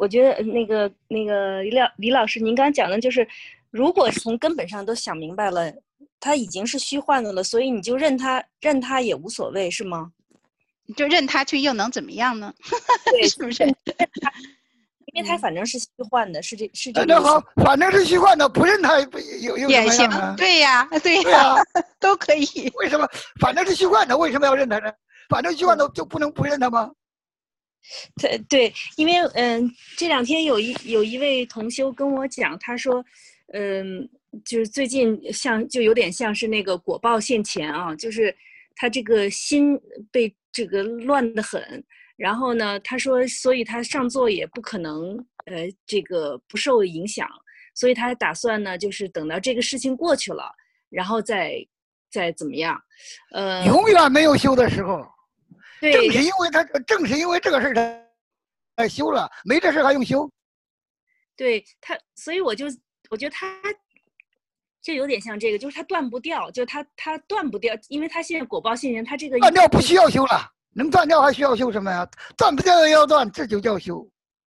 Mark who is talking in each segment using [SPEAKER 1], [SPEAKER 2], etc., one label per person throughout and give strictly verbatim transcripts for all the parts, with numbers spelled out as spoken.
[SPEAKER 1] 我觉得那个那个李老李老师，您刚刚讲的就是，如果从根本上都想明白了，它已经是虚幻的了，所以你就认它，认它也无所谓，是吗？
[SPEAKER 2] 你就认它去，又能怎么样呢？
[SPEAKER 1] 对，
[SPEAKER 2] 是不是？
[SPEAKER 1] 因为它反正是虚幻的，是这是这个
[SPEAKER 3] 意思。那好，反正是虚幻的，不认它有有什么样啊？
[SPEAKER 2] 对呀，对呀，
[SPEAKER 3] 对呀，
[SPEAKER 2] 都可以。
[SPEAKER 3] 为什么？反正是虚幻的，为什么要认它呢？反正虚幻的就不能不认它吗？
[SPEAKER 1] 对对，因为嗯，这两天有一有一位同修跟我讲，他说，嗯，就是最近像就有点像是那个果报现前啊，就是他这个心被这个乱得很，然后呢，他说，所以他上座也不可能呃这个不受影响，所以他打算呢，就是等到这个事情过去了，然后再再怎么样，呃，
[SPEAKER 3] 永远没有修的时候。
[SPEAKER 1] 对，
[SPEAKER 3] 正是因为他，正是因为这个事儿，他他修了，没这事还用修？
[SPEAKER 1] 对他，所以我就我觉得他就有点像这个，就是他断不掉，就是他他断不掉，因为他现在果报现前，他这个
[SPEAKER 3] 断掉不需要修了，能断掉还需要修什么呀？断不掉也要断，这就叫修。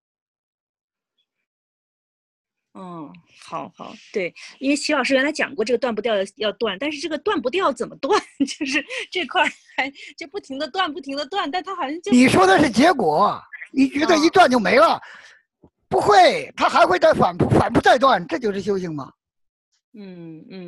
[SPEAKER 1] 嗯，好好，对，因为齐老师原来讲过这个断不掉要断，但是这个断不掉怎么断？就是这块还就不停的断，不停的断，但他好像就
[SPEAKER 3] 你说的是结果，你觉得一断就没了？不会，他还会再反复，反复再断，这就是修行吗？
[SPEAKER 1] 嗯嗯。